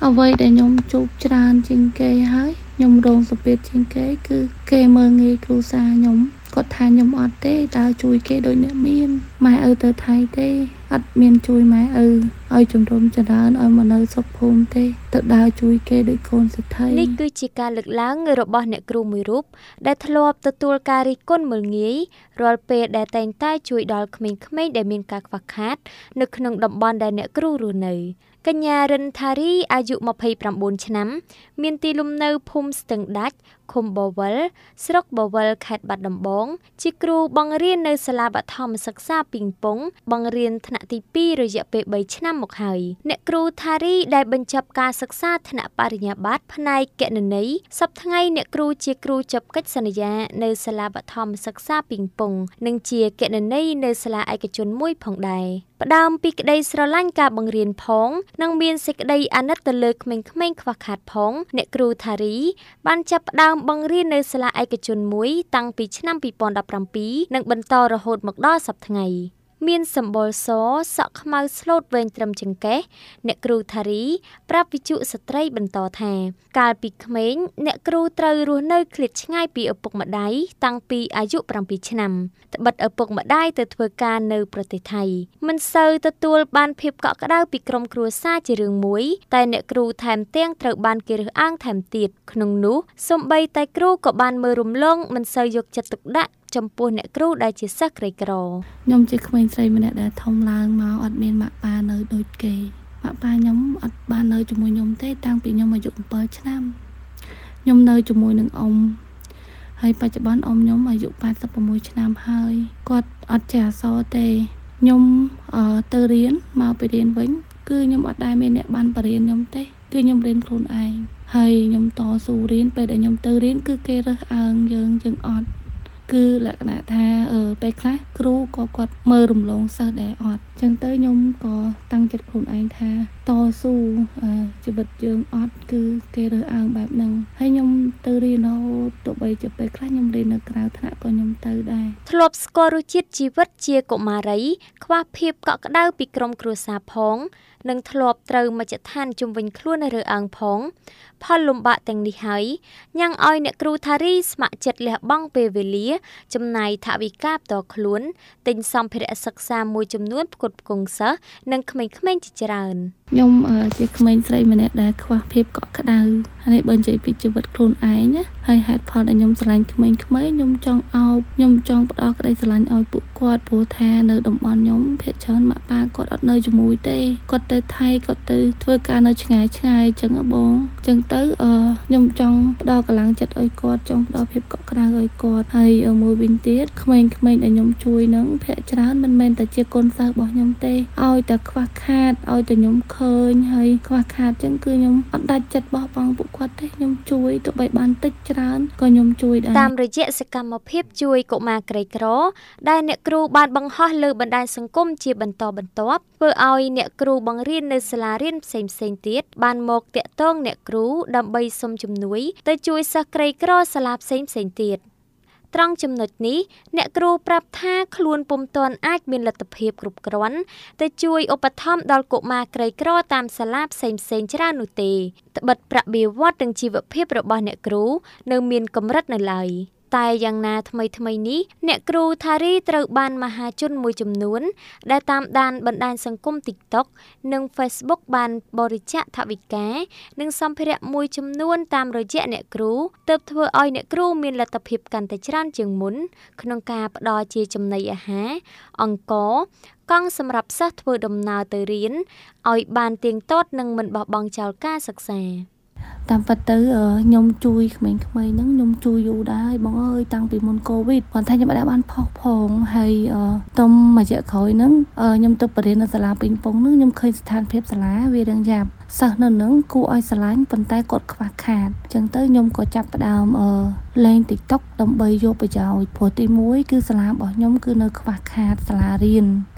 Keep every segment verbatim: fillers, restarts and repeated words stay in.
អ្វីដែលខ្ញុំជួបច្រើនជាងគេហើយខ្ញុំរងសម្ពាធជាងគេគឺគេមើលងាយគ្រួសារខ្ញុំគាត់ថាខ្ញុំអត់ទេដើរជួយគេដូចអ្នកមានម៉ែឪទៅថៃទេអត់មានជួយម៉ែឪឲ្យជំរុំចម្រើនឲ្យមកនៅសុខភូមិទេទៅដើរជួយគេដូចកូនសេដ្ឋីនេះគឺជាការលើកឡើងរបស់អ្នកគ្រូមួយរូបដែលធ្លាប់ទទួលការរិះគន់មើលងាយរាល់ពេលដែលតែងតែជួយដល់ក្មេងៗដែលមានការខ្វះខាតនៅក្នុងតំបន់ដែលអ្នកគ្រូរស់នៅកញ្ញារិនថារីអាយុម្ភៃប្រាំបួនឆ្នាំមានទីលំនៅភូមិស្ទឹងដាច់ឃុំបវលស្រុកបវលខេត្តបាត់ដំបងជាគ្រូបង្រៀននៅសាលាបឋមសិក្សាពីងពងបង្រៀនថ្នាក់ទីពីររយៈពេលបីឆ្នាំមកហើយអ្នកគ្រូថារីដែលបញ្ចប់ការសិក្សាថ្នាក់បរិញ្ញាបត្រផ្នែកគណនេយ្យសប្តាហ៍ថ្ងៃអ្នកគ្រូជាគ្រូចប់កិច្ចសន្យានៅសាលាបឋមសិក្សាពីងពងនិងជាគណនេយ្យនៅសាលាឯកជនមួយផងដែរផ្ដើមពីក្តីស្រឡាញ់ការបង្រៀនផងនិងមានសេចក្តីអាណិតទៅលើក្មេងៗខ្វះខាតផងអ្នកគ្រូថារីបានចាប់ផ្ដើមបង្រៀននៅសាលាឯកជនមួយតាំងពីឆ្នាំពីរពាន់ដប់ប្រាំពីរនិងបន្តរហូតមកដល់សប្តាហ៍ថ្ងៃមានសម្បុរសសក់ខ្មៅស្លូតវែងត្រឹមចង្កេះអ្នកគ្រូថារីប្រាប់វិទ្យុស្ត្រីបន្តថាកាលពីក្មេងអ្នកគ្រូត្រូវរស់នៅឃ្លាតឆ្ងាយពីឪពុកម្ដាយតាំងពីអាយុប្រាំពីរឆ្នាំត្បិតឪពុកម្ដាយទៅធ្វើការនៅប្រទេសថៃមិនសូវទទួលបានភាពកក់ក្ដៅពីក្រុមគ្រួសារជារឿងមួយតែអ្នកគ្រូថែមទាំងត្រូវបានគេរើសអើងថែមទៀតក្នុងនោះសូម្បីតែគ្រូក៏បានមើលរំលងមិនសូវយកចិត្តទុកដាក់ចំពោះអ្នកគ្រូដែលជាសិស្សក្រីក្រខ្ញុំជាក្មេងស្រីម្នាក់ដែលធំឡើងមកអត់មានម៉ាក់ប៉ានៅដូចគេម៉ាក់ប៉ាខ្ញុំអត់បាននៅជាមួយខ្ញុំទេតាំងពីខ្ញុំអាយុ7ឆ្នាំខ្ញុំនៅជាមួយនឹងអ៊ំហើយបច្ចុប្បន្នអ៊ំខ្ញុំអាយុ八十六ឆ្នាំហើយគាត់អត់ចេះអក្សរទេខ្ញុំទៅរៀនមកពីរៀនវិញគឺខ្ញុំអត់ដែលមានអ្នកបានបរៀនខ្ញុំទេគឺខ្ញុំរៀនខ្លួនឯងហើយខ្ញុំតស៊ូរៀនពេលដែលខ្ញុំទៅរៀនគឺគេរើសអើងយើងយើងអត់គឺលក្ខណៈថាអឺពេលខ្លះគ្រូក៏គាត់មើលរំលងសិស្សដែរអត់អញ្ចឹងទៅខ្ញុំក៏តាំងចិត្តខ្លួនឯងថាតស៊ូជីវិតយើងអត់គឺគេរើសអើងបែបហ្នឹងហើយខ្ញុំទៅរៀនរហូតទោះបីជាពេលខ្លះខ្ញុំរៀននៅក្រៅថ្នាក់ក៏ខ្ញុំទៅដែរធ្លាប់ស្គាល់រសជាតិជីវិតជាកុមារីខ្វះភាពកក់ក្ដៅពីក្រុមគ្រួសារផងនិងធ្លាប់ត្រូវមជ្ឈដ្ឋានជុំវិញខ្លួនរើសអើងផងផលលំបាកទាំងនេះហើយញ៉ាំងឲ្យអ្នកគ្រូថារីស្ម័គ្រចិត្តលះបង់ពេលវេលាចំណាយថវិកាផ្ទាល់ខ្លួនទិញសម្ភារៈសិក្សាមួយចំនួនផ្គត់ផ្គង់សិស្សនិងក្មេងៗជាច្រើនខ្ញុំជាក្មេងស្រីម្នាក់ដែលខ្វះភាពកក់ក្ដៅហើយបើនិយាយពីជីវិតខ្លួនឯងណាហើយហេតុផលដែលខ្ញុំស្រឡាញ់ក្មេងៗខ្ញុំចង់អោបខ្ញុំចង់ផ្ដល់ក្តីស្រឡាញ់ឲ្យពួកគាត់ព្រោះថានៅតំបន់ខ្ញុំភាគច្រើនម៉ាក់ប៉ាគាត់អត់នៅជាមួយទេគាត់ទៅថៃគាត់ទៅធ្វើការនៅឆ្ងាយឆ្ងាយអញ្ចឹងបងអញ្ចឹងទៅអឺខ្ញុំចង់ផ្ដល់កម្លាំងចិត្តឲ្យគាត់ចង់ផ្ដល់ភាពកក់ក្ដៅឲ្យគាត់ហើយមួយវិញទៀតក្មេងៗដែលខ្ញុំជួយនឹងភាគច្រើនមិនមែនតែជាកូនសិស្សរបស់ខ្ញុំទេឲ្យតែខ្វះខាតឲ្យតែខ្ញុំឃើញហើយខ្វះខាតអញ្ចឹងគឺខ្ញុំអត់ដាច់ចិត្តបោះបង់ពួកគាត់ទេខ្ញុំជួយទោះបីបានតិចច្រើនក៏ខ្ញុំជួយដែរតាមរយៈសកម្មភាពជួយកុមារក្រីក្រដែលអ្នកគ្រូបានបង្ហោះលើបណ្ដាញសង្គមជាបន្តបន្ទាប់ធ្វើឲ្យអ្នកគ្រូបង្រៀននៅសាលារៀនផ្សេងផ្សេងទៀតបានមកតាក់ទងអ្នកគ្រូដើម្បីសុំជំនួយទៅជួយសិស្សក្រីក្រសាលាផ្សេងផ្សេងទៀតត្រង់ចំណុចនេះអ្នកគ្រូប្រាប់ថាខ្លួនពុំទាន់អាចមានលទ្ធភាពគ្រប់គ្រាន់ទៅជួយឧបត្ថម្ភដល់កុមារក្រីក្រតាមសាលាផ្សេងផ្សេងច្រើននោះទេត្បិតប្រាក់បៀវត្សនិងជីវភាពរបស់អ្នកគ្រូនៅមានកម្រិតនៅឡើយតែយ៉ាងណាថ្មីថ្មីនេះអ្នកគ្រូថារីត្រូវបានមហាជនមួយចំនួនដែលតាមដានបណ្ដាញសង្គម TikTok និង Facebook បានបរិច្ចាគថវិកានិងសម្ភារៈមួយចំនួនតាមរយៈអ្នកគ្រូទើបធ្វើឲ្យអ្នកគ្រូមានលទ្ធភាពកាន់តែច្រើនជាងមុនក្នុងការផ្ដល់ជាចំណីអាហារអង្ករកង់សម្រាប់សិស្សធ្វើដំណើរទៅរៀនឲ្យបានទៀងទាត់និងមិនបោះបង់ចោលការសិក្សាតាមពិតទៅខ្ញុំជួយក្មេងៗហ្នឹងខ្ញុំជួយយូរដែរបងអើយតាំងពីមុនកូវីដគាត់ថាខ្ញុំអត់បានផុសផងហើយតុំមួយរយៈក្រោយហ្នឹងខ្ញុំទៅបរិញ្ញានៅសាលាពេញពងហ្នឹងខ្ញុំឃើញស្ថានភាពសាលាវារឿងយ៉ាប់សិស្សនៅហ្នឹងគួរឲ្យស្រឡាញ់ប៉ុន្តែគាត់ខ្វះខាតអញ្ចឹងទៅខ្ញុំក៏ចាប់ផ្ដើមលេង TikTok ដើម្បីយកប្រយោជន៍ព្រោះទីមួយគឺសាលារបស់ខ្ញុំគឺនៅខ្វះខាតសាលារៀន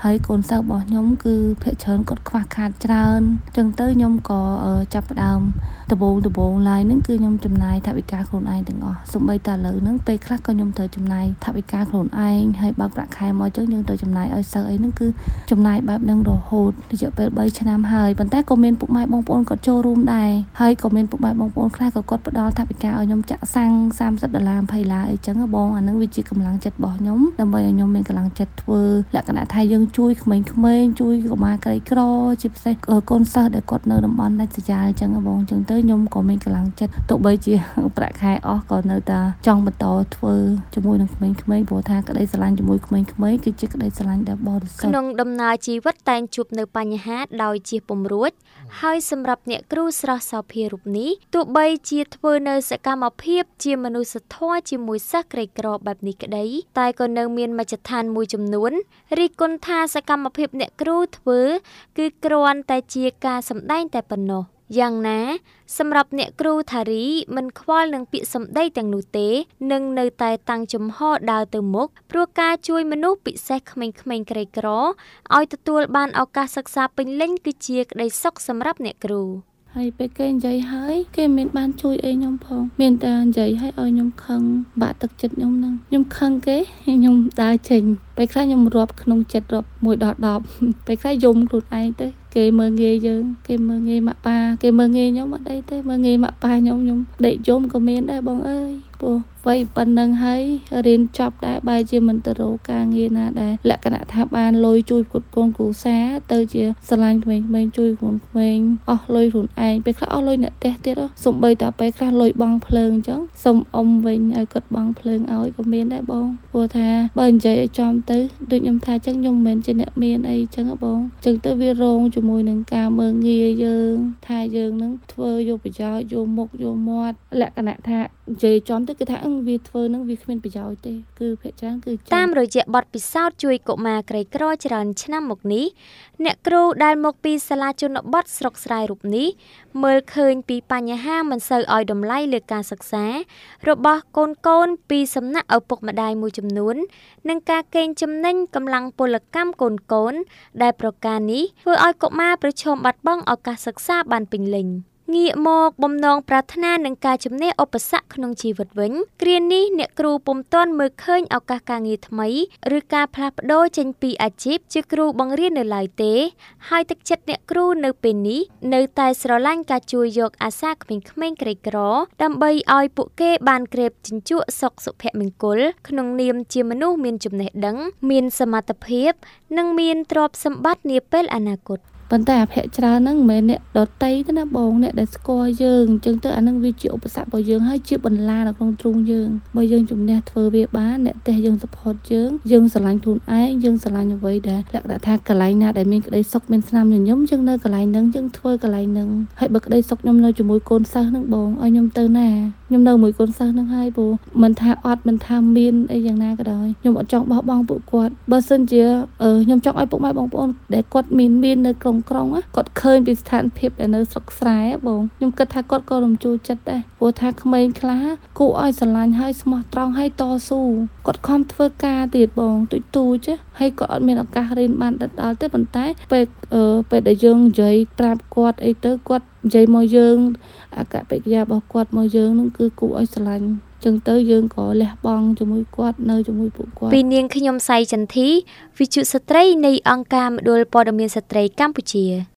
ហើយកូនសិស្សរបស់ខ្ញុំគឺភាគច្រើនគាត់ខ្វះខាតច្រើនអញ្ចឹងទៅខ្ញុំក៏ចាប់ផ្ដើមដំបូងដំបូងឡើយហ្នឹងគឺខ្ញុំចំណាយថវិកាខ្លួនឯងទាំងអស់សូម្បីតែឥឡូវហ្នឹងពេលខ្លះក៏ខ្ញុំត្រូវចំណាយថវិកាខ្លួនឯងហើយបើកប្រាក់ខែមកអញ្ចឹងយើងត្រូវចំណាយឲ្យសិស្សអីហ្នឹងគឺចំណាយបែបហ្នឹងរហូតរយៈពេល3ឆ្នាំហើយប៉ុន្តែក៏មានពុកម៉ែបងប្អូនគាត់ចូលរួមដែរហើយក៏មានពុកម៉ែបងប្អូនខ្លះក៏គាត់ផ្ដល់ថវិកាឲ្យខ្ញុំចាក់សាំងសាមសិបដុល្លារ20ដុល្លារអីចឹងបងអាហ្នឹងវាជាកម្លាំងចិត្តរបស់ខ្ញុំដើម្បីឲ្យខ្ញុំមានកម្លាំងចិត្តធ្វើលក្ខណៈថាយើងជួយក្មេងៗជួយកុមារក្រីក្រជាពិសេសកូនសិស្សដែលគាត់នៅតំបន់ដាច់ស្រយាលអញ្ចឹងបងអញ្ចឹងទៅខ្ញុំក៏មានកម្លាំងចិត្តទោះបីជាប្រាក់ខែអស់ក៏នៅតែចង់បន្តធ្វើជាមួយនឹងក្មេងៗព្រោះថាក្តីស្រឡាញ់ជាមួយក្មេងៗគឺជាក្តីស្រឡាញ់ដែលបរិសុទ្ធក្នុងដំណើរជីវិតតែងជួបនៅបញ្ហាដោយជៀសពុំរួចហើយសម្រាប់អ្នកគ្រូស្រស់សោភារូបនេះទោះបីជាធ្វើនៅសកម្មភាពជាមនុស្សធម៌ជាមួយសិស្សក្រីក្របែបនេះក្តីតែក៏នៅមានមជ្ឈដ្ឋានមួយចំនួនរិះគន់ថាសកម្មភាពអ្នកគ្រូធ្វើគឺគ្រាន់តែជាការសម្ដែងតែប៉ុណ្ណោះយ៉ាងណាសម្រាប់អ្នកគ្រូថារីមិនខ្វល់នឹងពាក្យសម្ដីទាំងនោះទេនឹងនៅតែតាំងចំហដើរទៅមុខព្រោះការជួយមនុស្សពិសេសក្មេងៗក្រីក្រឲ្យទទួលបានឱកាសសិក្សាពេញលេញគឺជាក្តីសុខសម្រាប់អ្នកគ្រូហើយពេលគេនិយាយហើយគេមានបានជួយអីខ្ញុំផងមានតែនិយាយឲ្យឲ្យខ្ញុំខឹងបាក់ទឹកចិត្តខ្ញុំហ្នឹងខ្ញុំខឹងគេខ្ញុំដើរចេញពេលខ្លះខ្ញុំរាប់ក្នុងចិត្តរាប់មួយដល់ដប់ពេលខ្លះយំខ្លួនឯងទៅគេមើលងាយយើងគេមើលងាយម៉ាក់ប៉ាគេមើលងាយខ្ញុំអត់អីទេមើលងាយម៉ាក់ប៉ាខ្ញុំខ្ញុំដេកយំក៏មានដែរបងអើយព្រោះវ័យប៉ុណ្ណឹងហើយរៀនចប់ដែរបែរជាមិនទៅរកការងារណាដែរលក្ខណៈថាបានលុយជួយផ្គត់ផ្គង់គ្រួសារទៅជាស្រឡាញ់ក្មេងៗជួយខ្លួនក្មេងអស់លុយខ្លួនឯងពេលខ្លះអស់លុយអ្នកផ្ទះទៀតសំបីតែពេលខ្លះលុយបង់ភ្លើងអញ្ចឹងសុំអ៊ំវិញឲ្យគាត់បង់ភ្លើងឲ្យក៏មានដែរបងព្រោះថាបើនិយាយឲ្យចំទៅដូចខ្ញុំថាអញ្ចឹងខ្ញុំមិនមែនជាអ្នកមានអីអញ្ចឹងបងអញ្ចឹងទៅវារងជាមួយនឹងការមើលងាយយើងថាយើងនឹងធ្វើយកប្រយោជន៍យកមុខយកមាត់លក្ខណៈថានិយាយចំទៅគឺថាវាធ្វើនឹងវាគ្មានប្រយោជន៍ទេគឺភាគច្រើនគឺតាមរយៈបទពិសោធន៍ជួយកុមារក្រីក្រច្រើនឆ្នាំមកនេះអ្នកគ្រូដែលមកពីសាលាជនបទស្រុកស្រែរូបនេះមើលឃើញពីបញ្ហាមិនសូវឲ្យតម្លៃលើការសិក្សារបស់កូនកូនពីសំណាក់ឪពុកម្ដាយមួយចំនួននិងការកេងចំណេញកម្លាំងពលកម្មកូនកូនដែលប្រការនេះធ្វើឲ្យកុមារប្រឈមបាត់បង់ឱកាសសិក្សាបានពេញលេញងាកមកបំណងប្រាថ្នានឹងការជំនះឧបសគ្គក្នុងជីវិតវិញគ្រានេះអ្នកគ្រូពុំទាន់មើលឃើញឱកាសការងារថ្មីឬការផ្លាស់ប្ដូរចេញពីអាជីពជាគ្រូបង្រៀននៅឡើយទេហើយទឹកចិត្តអ្នកគ្រូនៅពេលនេះនៅតែស្រឡាញ់ការជួយយកអាសាក្មេងៗក្រីក្រដើម្បីឲ្យពួកគេបានក្រេបជញ្ជក់សុខសុភមង្គលក្នុងនាមជាមនុស្សមានចំណេះដឹងមានសមត្ថភាពនិងមានទ្រព្យសម្បត្តិនាពេលអនាគតប៉ុន្តែអភ័យច្រើនហ្នឹងមិនមែនអ្នកដតីទេណាបងអ្នកដែលស្គាល់យើងអញ្ចឹងទៅអាហ្នឹងវាជាឧបសគ្គរបស់យើងហើយជាបន្លានៅក្នុងទ្រូងយើងបើយើងជំនះធ្វើវាបានអ្នកផ្ទះយើង support យើងយើងស្រឡាញ់ខ្លួនឯងយើងស្រឡាញ់អ្វីដែលលក្ខណៈថាកន្លែងណាដែលមានក្តីសុខមានស្នាមញញឹមយើងនៅកន្លែងហ្នឹងយើងធ្វើកន្លែងហ្នឹងហើយបើក្តីសុខខ្ញុំនៅជាមួយកូនសិស្សហ្នឹងបងឲ្យខ្ញុំទៅណាខ្ញុំនៅមួយកូនសិស្សហ្នឹងហើយព្រោះមិនថាអត់មិនថាមានអីយ៉ាងណាក៏ដោយខ្ញុំអត់ចង់បោះបង់ពួកគាត់បើសិនជាខ្ញុំចង់ឲ្យពុកម៉ែបងប្អូនដែលគាត់មានមាននៅក្នុងក្រុងគាត់ឃើញពីស្ថានភាពដែលនៅស្រុកស្រែបងខ្ញុំគិតថាគាត់ក៏រំជួលចិត្តដែរព្រោះថាក្មេងខ្លះគួរឲ្យស្រឡាញ់ហើយស្មោះត្រង់ហើយតស៊ូគាត់ខំធ្វើការទៀតបងទូចទូចហើយគាត់អត់មានឱកាសរៀនបានដិតដល់ទេប៉ុន្តែពេលពេលដែលយើងនិយាយប្រាប់គាត់អីទៅគាត់និយាយមកយើងអកប្បកិរិយារបស់គាត់មកយើងនឹងគឺគួរឲ្យស្រឡាញ់ចឹងទៅយើងក៏លះបង់ជាមួយគាត់នៅជាមួយពួកគាត់ពីនាងខ្ញុំសៃចន្ទធីវិទ្យុស្ត្រីនៃអង្គការមណ្ឌលព័ត៌មានស្ត្រីកម្ពុជា